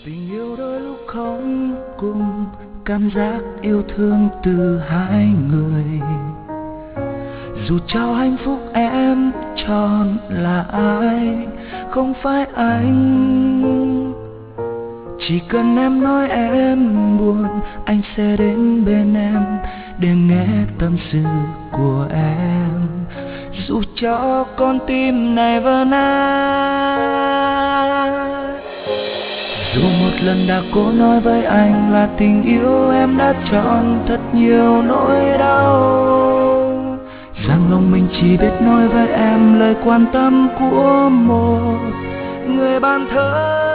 Tình yêu đôi lúc không cùng, cảm giác yêu thương từ hai người. Dù cho hạnh phúc em chọn là ai, không phải anh. Chỉ cần em nói em buồn, anh sẽ đến bên em để nghe tâm sự của em. Dù cho con tim này vỡ nát, dù một lần đã cố nói với anh là tình yêu em đã chọn thật nhiều nỗi đau, rằng lòng mình chỉ biết nói với em lời quan tâm của một người bạn thơ.